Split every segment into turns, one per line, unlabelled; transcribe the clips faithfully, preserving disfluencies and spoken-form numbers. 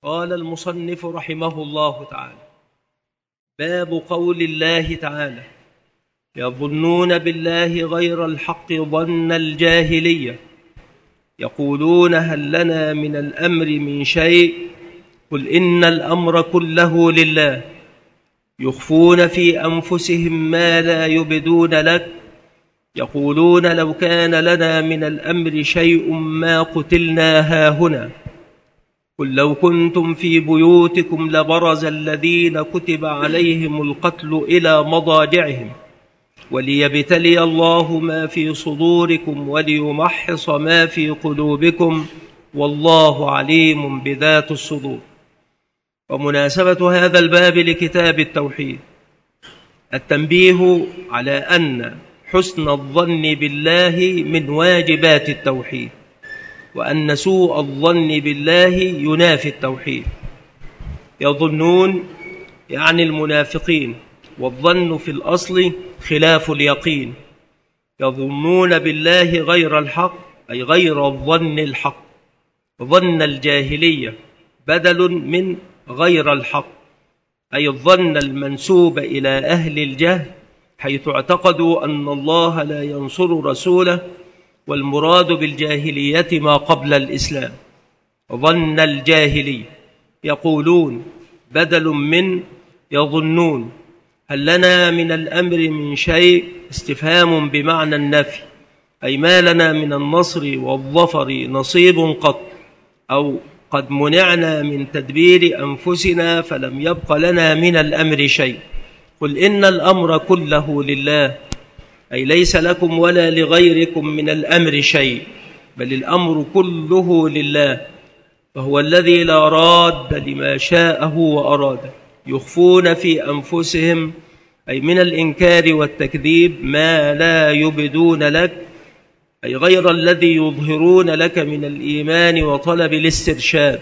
قال المصنف رحمه الله تعالى: باب قول الله تعالى: يظنون بالله غير الحق ظن الجاهلية، يقولون هل لنا من الأمر من شيء، قل إن الأمر كله لله، يخفون في أنفسهم ما لا يبدون لك، يقولون لو كان لنا من الأمر شيء ما قتلنا هاهنا، قل لو كنتم في بيوتكم لبرز الذين كتب عليهم القتل إلى مضاجعهم وليبتلي الله ما في صدوركم وليمحص ما في قلوبكم والله عليم بذات الصدور. ومناسبة هذا الباب لكتاب التوحيد التنبيه على أن حسن الظن بالله من واجبات التوحيد، وأن سوء الظن بالله ينافي التوحيد. يظنون يعني المنافقين، والظن في الأصل خلاف اليقين. يظنون بالله غير الحق أي غير الظن الحق، ظن الجاهلية بدل من غير الحق، أي الظن المنسوب إلى أهل الجهل، حيث اعتقدوا أن الله لا ينصر رسوله، والمراد بالجاهلية ما قبل الإسلام. ظن الجاهلية. يقولون بدل من يظنون. هل لنا من الأمر من شيء؟ استفهام بمعنى النفي، أي ما لنا من النصر والظفر نصيب قط، أو قد منعنا من تدبير أنفسنا فلم يبق لنا من الأمر شيء. قل إن الأمر كله لله، أي ليس لكم ولا لغيركم من الأمر شيء، بل الأمر كله لله، فهو الذي لا راد لما شاءه وأراده. يخفون في أنفسهم أي من الإنكار والتكذيب ما لا يبدون لك، أي غير الذي يظهرون لك من الإيمان وطلب الاسترشاد.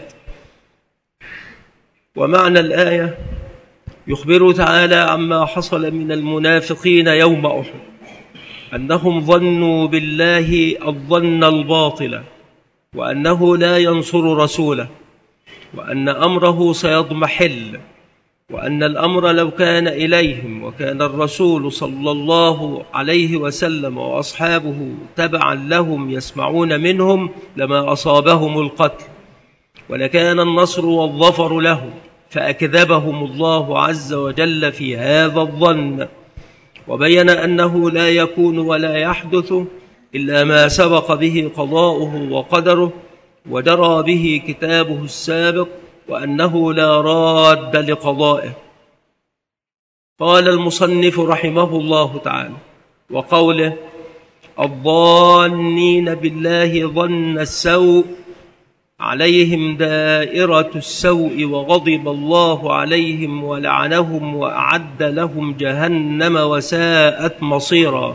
ومعنى الآية: يخبر تعالى عما حصل من المنافقين يوم أحد، أنهم ظنوا بالله الظن الباطل، وأنه لا ينصر رسوله، وأن أمره سيضمحل، وأن الأمر لو كان إليهم وكان الرسول صلى الله عليه وسلم وأصحابه تبعا لهم يسمعون منهم لما أصابهم القتل، ولكان النصر والظفر لهم، فأكذبهم الله عز وجل في هذا الظن، وبين أنه لا يكون ولا يحدث إلا ما سبق به قضاؤه وقدره وجرى به كتابه السابق، وأنه لا راد لقضائه. قال المصنف رحمه الله تعالى: وقوله الظانين بالله ظن السوء، عليهم دائرة السوء وغضب الله عليهم ولعنهم وأعد لهم جهنم وساءت مصيرا.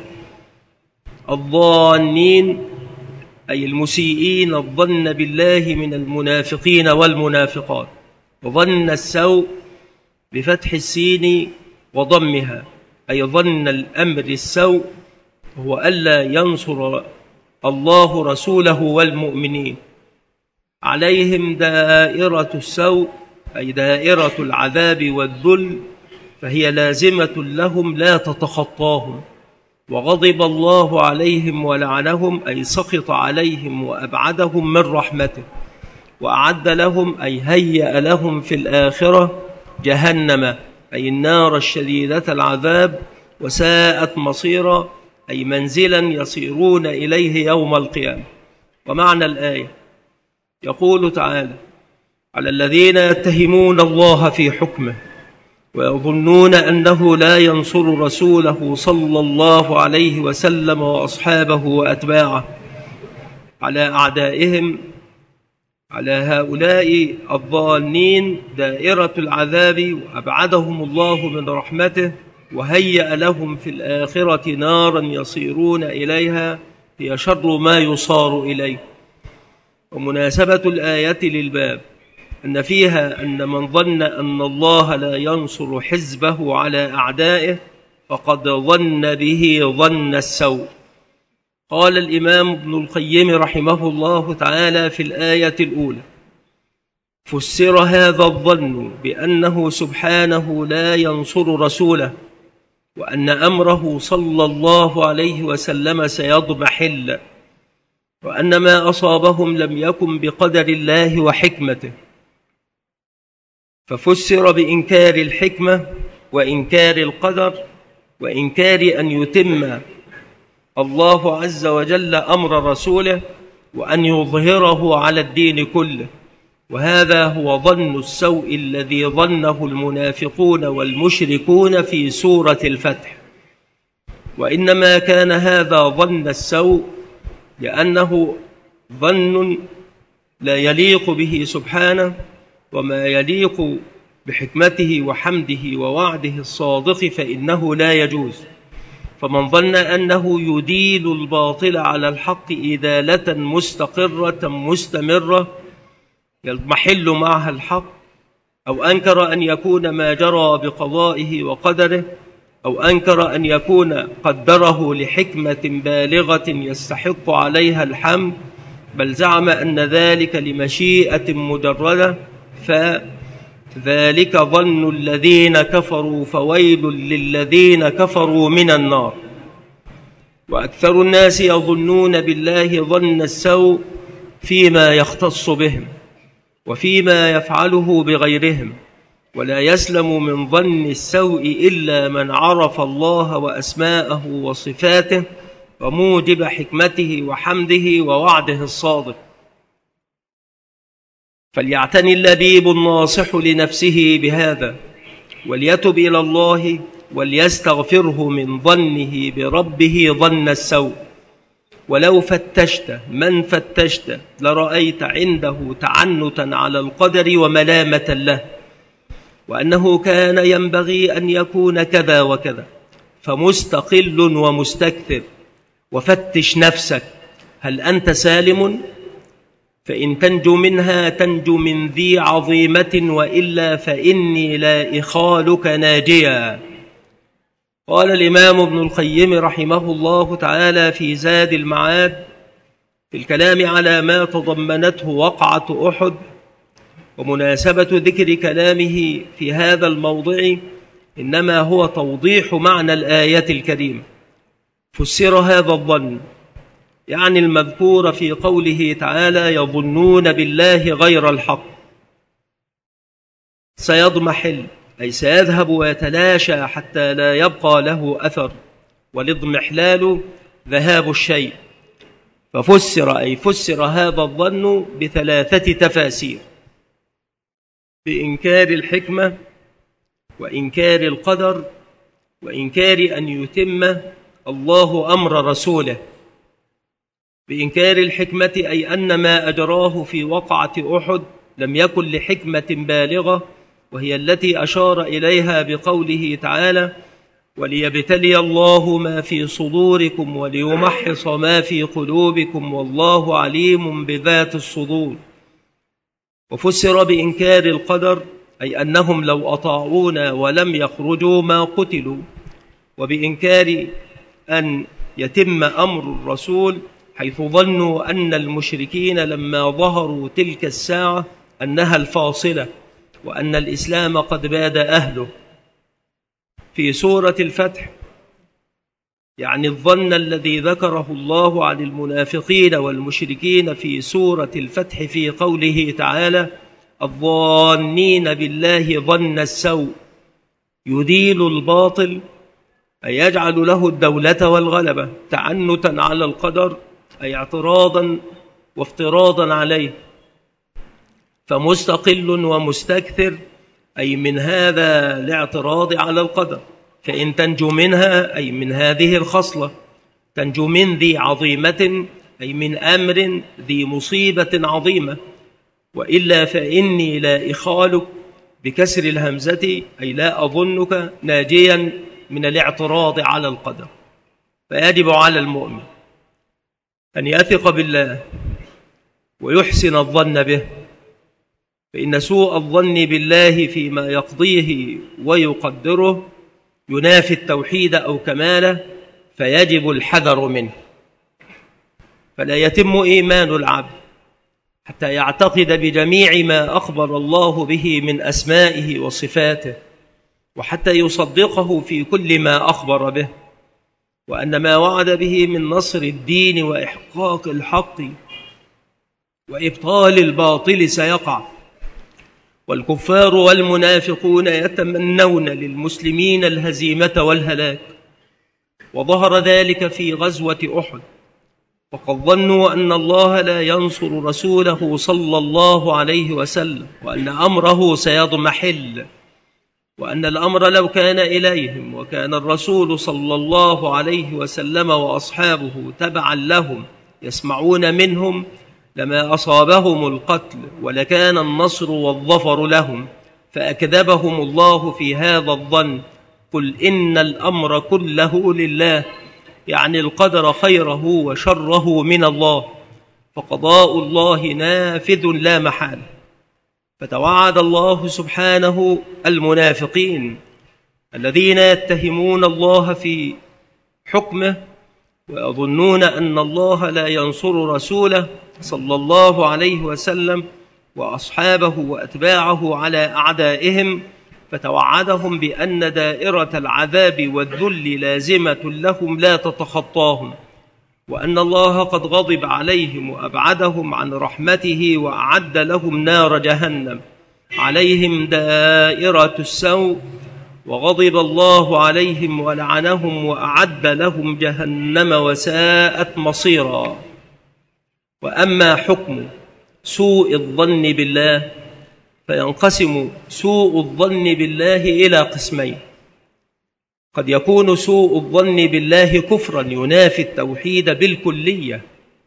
الظانين أي المسيئين الظن بالله من المنافقين والمنافقات. وظن السوء بفتح السين وضمها، أي ظن الأمر السوء هو ألا ينصر الله رسوله والمؤمنين. عليهم دائرة السوء أي دائرة العذاب والذل، فهي لازمة لهم لا تتخطاهم. وغضب الله عليهم ولعنهم أي سخط عليهم وأبعدهم من رحمته. وأعد لهم أي هيأ لهم في الآخرة جهنم أي النار الشديدة العذاب، وساءت مصيرا أي منزلا يصيرون إليه يوم القيامة. ومعنى الآية: يقول تعالى: على الذين يتهمون الله في حكمه ويظنون أنه لا ينصر رسوله صلى الله عليه وسلم وأصحابه وأتباعه، على أعدائهم، على هؤلاء الظانين دائرة العذاب، وأبعدهم الله من رحمته، وهيأ لهم في الآخرة نارا يصيرون إليها هي شر ما يصار إليه. ومناسبة الآية للباب أن فيها أن من ظن أن الله لا ينصر حزبه على أعدائه فقد ظن به ظن السوء. قال الإمام ابن القيم رحمه الله تعالى في الآية الأولى: فسر هذا الظن بأنه سبحانه لا ينصر رسوله، وأن أمره صلى الله عليه وسلم سيضمحل، وأن ما أصابهم لم يكن بقدر الله وحكمته. ففسر بإنكار الحكمة وإنكار القدر وإنكار أن يتم الله عز وجل أمر رسوله وأن يظهره على الدين كله. وهذا هو ظن السوء الذي ظنه المنافقون والمشركون في سورة الفتح. وإنما كان هذا ظن السوء لأنه ظن لا يليق به سبحانه، وما يليق بحكمته وحمده ووعده الصادق فإنه لا يجوز. فمن ظن أنه يديل الباطل على الحق إدالة مستقرة مستمرة يضمحل معها الحق، أو أنكر أن يكون ما جرى بقضائه وقدره، أو أنكر أن يكون قدره لحكمة بالغة يستحق عليها الحمد، بل زعم أن ذلك لمشيئة مجردة، فذلك ظن الذين كفروا فويل للذين كفروا من النار. وأكثر الناس يظنون بالله ظن السوء فيما يختص بهم وفيما يفعله بغيرهم، ولا يسلم من ظن السوء إلا من عرف الله وأسماءه وصفاته وموجب حكمته وحمده ووعده الصادق. فليعتني اللبيب الناصح لنفسه بهذا، وليتب إلى الله وليستغفره من ظنه بربه ظن السوء. ولو فتشت من فتشت لرأيت عنده تعنتا على القدر وملامة له، وأنه كان ينبغي أن يكون كذا وكذا، فمستقل ومستكثر. وفتش نفسك، هل أنت سالم؟ فإن تنجو منها تنجو من ذي عظيمة، وإلا فإني لا إخالك ناجيا. قال الإمام ابن القيم رحمه الله تعالى في زاد المعاد في الكلام على ما تضمنته وقعة أحد، ومناسبة ذكر كلامه في هذا الموضع إنما هو توضيح معنى الآية الكريمة. فسر هذا الظن يعني المذكور في قوله تعالى يظنون بالله غير الحق، سيضمحل أي سيذهب ويتلاشى حتى لا يبقى له أثر، والاضمحلال ذهاب الشيء. ففسر أي فسر هذا الظن بثلاثة تفاسير: بإنكار الحكمة، وإنكار القدر، وإنكار أن يتم الله أمر رسوله. بإنكار الحكمة أي أن ما أجراه في وقعة أحد لم يكن لحكمة بالغة، وهي التي أشار إليها بقوله تعالى وليبتلي الله ما في صدوركم وليمحص ما في قلوبكم والله عليم بذات الصدور. وفسر بإنكار القدر أي أنهم لو أطاعونا ولم يخرجوا ما قتلوا. وبإنكار أن يتم أمر الرسول حيث ظنوا أن المشركين لما ظهروا تلك الساعة أنها الفاصلة، وأن الإسلام قد باد أهله. في سورة الفتح يعني الظن الذي ذكره الله عن المنافقين والمشركين في سورة الفتح في قوله تعالى الظانين بالله ظن السوء، يديل الباطل أي يجعل له الدولة والغلبة، تعنتا على القدر أي اعتراضا وافتراضا عليه، فمستقل ومستكثر أي من هذا الاعتراض على القدر. فإن تنجو منها أي من هذه الخصلة، تنجو من ذي عظيمة أي من أمر ذي مصيبة عظيمة، وإلا فإني لا إخالك بكسر الهمزة أي لا أظنك ناجيا من الاعتراض على القدر. فيجب على المؤمن أن يثق بالله ويحسن الظن به، فإن سوء الظن بالله فيما يقضيه ويقدره ينافي التوحيد أو كماله، فيجب الحذر منه. فلا يتم إيمان العبد حتى يعتقد بجميع ما أخبر الله به من أسمائه وصفاته، وحتى يصدقه في كل ما أخبر به، وأن ما وعد به من نصر الدين وإحقاق الحق وإبطال الباطل سيقع. والكفار والمنافقون يتمنون للمسلمين الهزيمة والهلاك، وظهر ذلك في غزوة أحد، وقد ظنوا أن الله لا ينصر رسوله صلى الله عليه وسلم، وأن أمره سيضمحل، وأن الأمر لو كان إليهم وكان الرسول صلى الله عليه وسلم وأصحابه تبعا لهم يسمعون منهم لما أصابهم القتل، ولكان النصر والظفر لهم، فأكذبهم الله في هذا الظن. قل إن الأمر كله لله، يعني القدر خيره وشره من الله، فقضاء الله نافذ لا محالة. فتوعد الله سبحانه المنافقين الذين يتهمون الله في حكمه ويظنون أن الله لا ينصر رسوله صلى الله عليه وسلم وأصحابه وأتباعه على أعدائهم، فتوعدهم بأن دائرة العذاب والذل لازمة لهم لا تتخطاهم، وأن الله قد غضب عليهم وأبعدهم عن رحمته وأعد لهم نار جهنم عليهم دائرة السوء، وغضب الله عليهم ولعنهم وأعد لهم جهنم وساءت مصيرا. وأما حكم سوء الظن بالله فينقسم سوء الظن بالله إلى قسمين: قد يكون سوء الظن بالله كفرا ينافي التوحيد بالكلية،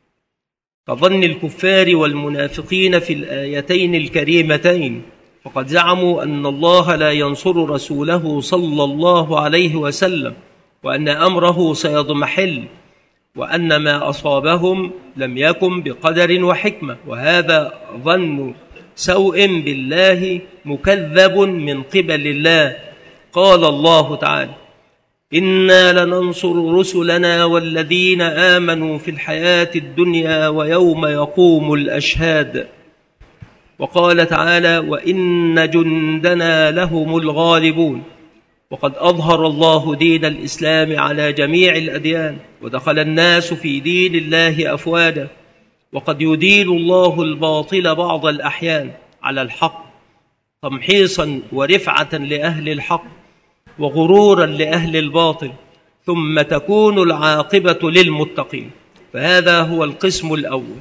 كظن الكفار والمنافقين في الآيتين الكريمتين، فقد زعموا أن الله لا ينصر رسوله صلى الله عليه وسلم، وأن أمره سيضمحل، وأن ما أصابهم لم يكن بقدر وحكمة، وهذا ظن سوء بالله مكذب من قبل الله. قال الله تعالى: إنا لننصر رسلنا والذين آمنوا في الحياة الدنيا ويوم يقوم الأشهاد. وقال تعالى: وإن جندنا لهم الغالبون. وقد أظهر الله دين الإسلام على جميع الأديان، ودخل الناس في دين الله أفواجا، وقد يدين الله الباطل بعض الأحيان على الحق تمحيصا ورفعة لأهل الحق وغرورا لأهل الباطل، ثم تكون العاقبة للمتقين. فهذا هو القسم الأول.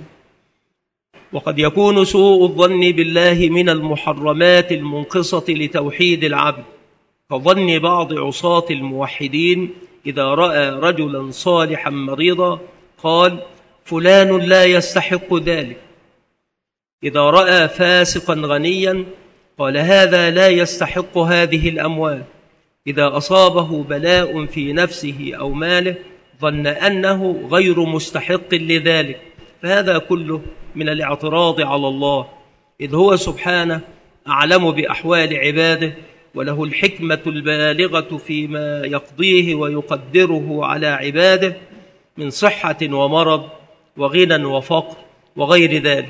وقد يكون سوء الظن بالله من المحرمات المنقصة لتوحيد العبد، كظن بعض عصاة الموحدين إذا رأى رجلا صالحا مريضا قال: فلان لا يستحق ذلك. إذا رأى فاسقا غنيا قال: هذا لا يستحق هذه الأموال. إذا أصابه بلاء في نفسه أو ماله ظن أنه غير مستحق لذلك. فهذا كله من الاعتراض على الله، إذ هو سبحانه أعلم بأحوال عباده، وله الحكمة البالغة فيما يقضيه ويقدره على عباده من صحة ومرض وغنى وفقر وغير ذلك.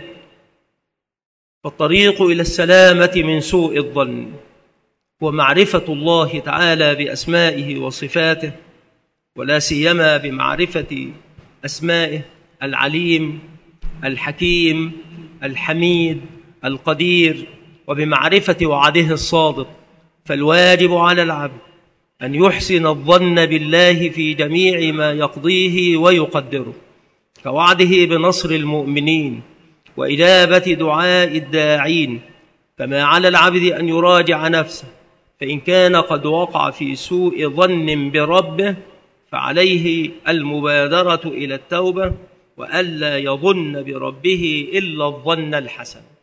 فالطريق إلى السلامة من سوء الظن ومعرفة الله تعالى بأسمائه وصفاته، ولا سيما بمعرفة أسمائه العليم الحكيم الحميد القدير، وبمعرفة وعده الصادق. فالواجب على العبد أن يحسن الظن بالله في جميع ما يقضيه ويقدره، كوعده بنصر المؤمنين وإجابة دعاء الداعين. فما على العبد أن يراجع نفسه، فإن كان قد وقع في سوء ظن بربه فعليه المبادرة إلى التوبة، وألا يظن بربه إلا الظن الحسن.